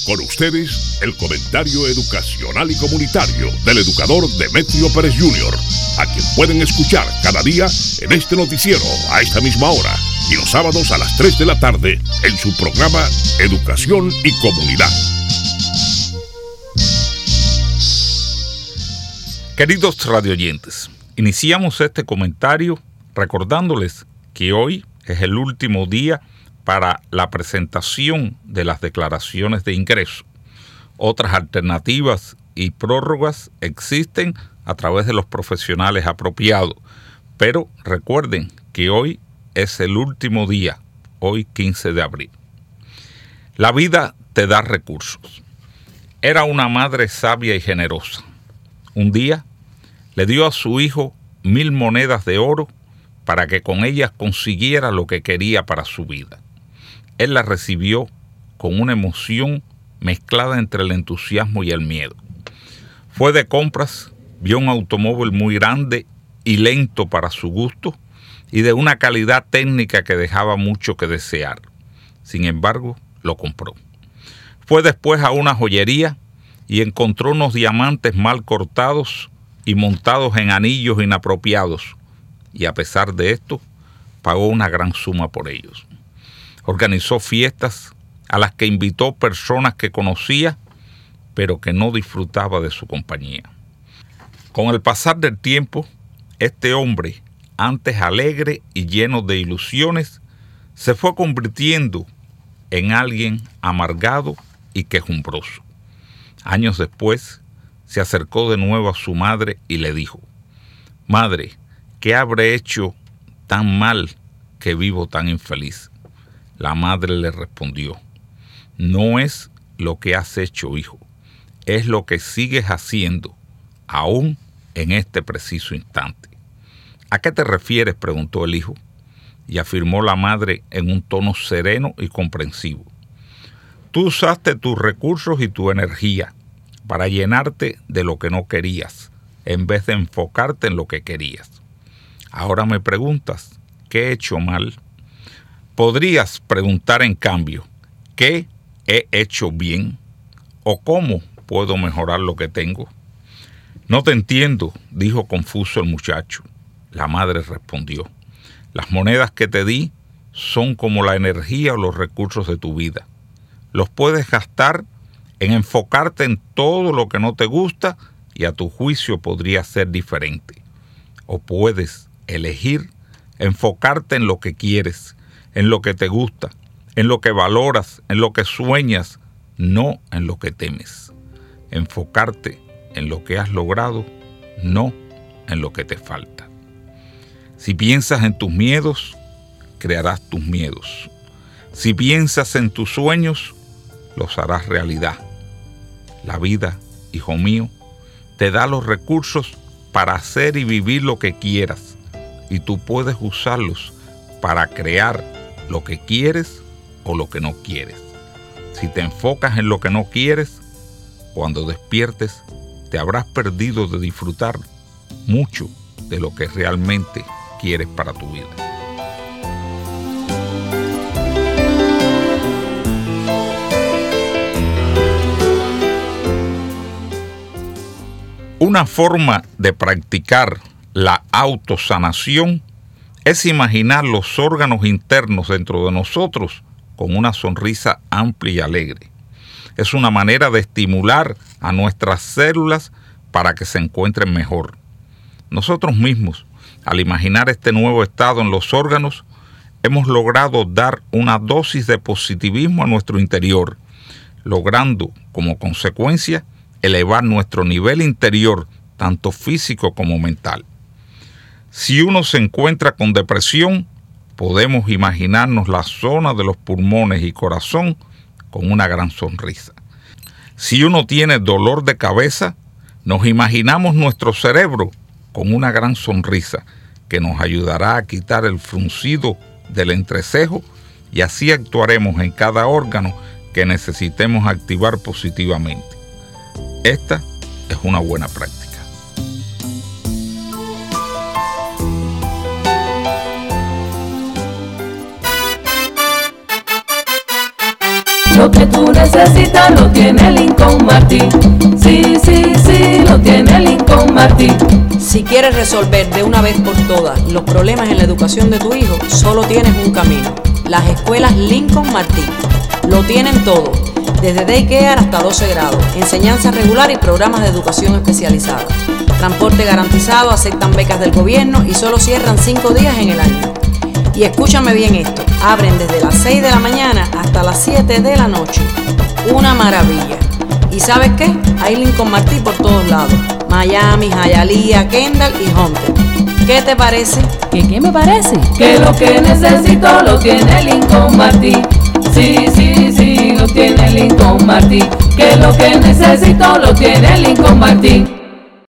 Con ustedes, el comentario educacional y comunitario del educador Demetrio Pérez Jr., a quien pueden escuchar cada día en este noticiero a esta misma hora y los sábados a las 3 de la tarde en su programa Educación y Comunidad. Queridos radioyentes, iniciamos este comentario recordándoles que hoy es el último día para la presentación de las declaraciones de ingreso. Otras alternativas y prórrogas existen a través de los profesionales apropiados, pero recuerden que hoy es el último día, hoy 15 de abril. La vida te da recursos. Era una madre sabia y generosa. Un día le dio a su hijo 1000 monedas de oro para que con ellas consiguiera lo que quería para su vida. Él la recibió con una emoción mezclada entre el entusiasmo y el miedo. Fue de compras, vio un automóvil muy grande y lento para su gusto y de una calidad técnica que dejaba mucho que desear. Sin embargo, lo compró. Fue después a una joyería y encontró unos diamantes mal cortados y montados en anillos inapropiados, y a pesar de esto, pagó una gran suma por ellos. Organizó fiestas a las que invitó personas que conocía, pero que no disfrutaba de su compañía. Con el pasar del tiempo, este hombre, antes alegre y lleno de ilusiones, se fue convirtiendo en alguien amargado y quejumbroso. Años después, se acercó de nuevo a su madre y le dijo: «Madre, ¿qué habré hecho tan mal que vivo tan infeliz?». La madre le respondió: «No es lo que has hecho, hijo, es lo que sigues haciendo, aún en este preciso instante». «¿A qué te refieres?», preguntó el hijo, y afirmó la madre en un tono sereno y comprensivo: «Tú usaste tus recursos y tu energía para llenarte de lo que no querías, en vez de enfocarte en lo que querías. Ahora me preguntas, ¿qué he hecho mal? Podrías preguntar en cambio, ¿qué he hecho bien? ¿O cómo puedo mejorar lo que tengo?». «No te entiendo», dijo confuso el muchacho. La madre respondió: «Las monedas que te di son como la energía o los recursos de tu vida. Los puedes gastar en enfocarte en todo lo que no te gusta y a tu juicio podría ser diferente. O puedes elegir enfocarte en lo que quieres, en lo que te gusta, en lo que valoras, en lo que sueñas, no en lo que temes. Enfocarte en lo que has logrado, no en lo que te falta. Si piensas en tus miedos, crearás tus miedos. Si piensas en tus sueños, los harás realidad. La vida, hijo mío, te da los recursos para hacer y vivir lo que quieras, y tú puedes usarlos para crear lo que quieres o lo que no quieres. Si te enfocas en lo que no quieres, cuando despiertes te habrás perdido de disfrutar mucho de lo que realmente quieres para tu vida». Una forma de practicar la autosanación es imaginar los órganos internos dentro de nosotros con una sonrisa amplia y alegre. Es una manera de estimular a nuestras células para que se encuentren mejor. Nosotros mismos, al imaginar este nuevo estado en los órganos, hemos logrado dar una dosis de positivismo a nuestro interior, logrando como consecuencia elevar nuestro nivel interior, tanto físico como mental. Si uno se encuentra con depresión, podemos imaginarnos la zona de los pulmones y corazón con una gran sonrisa. Si uno tiene dolor de cabeza, nos imaginamos nuestro cerebro con una gran sonrisa que nos ayudará a quitar el fruncido del entrecejo, y así actuaremos en cada órgano que necesitemos activar positivamente. Esta es una buena práctica. Lo que tú necesitas lo tiene Lincoln Martí. Sí, sí, sí, lo tiene Lincoln Martí. Si quieres resolver de una vez por todas los problemas en la educación de tu hijo, solo tienes un camino: las escuelas Lincoln Martí. Lo tienen todo, desde daycare hasta 12 grados, enseñanza regular y programas de educación especializada. Transporte garantizado, aceptan becas del gobierno y solo cierran 5 días en el año. Y escúchame bien esto, abren desde las 6 de la mañana hasta las 7 de la noche. Una maravilla. ¿Y sabes qué? Hay Lincoln Martí por todos lados: Miami, Hialeah, Kendall y Hunter. ¿Qué te parece? ¿Qué me parece? Que lo que necesito lo tiene Lincoln Martí. Sí, sí, sí, lo tiene Lincoln Martí. Que lo que necesito lo tiene Lincoln Martí.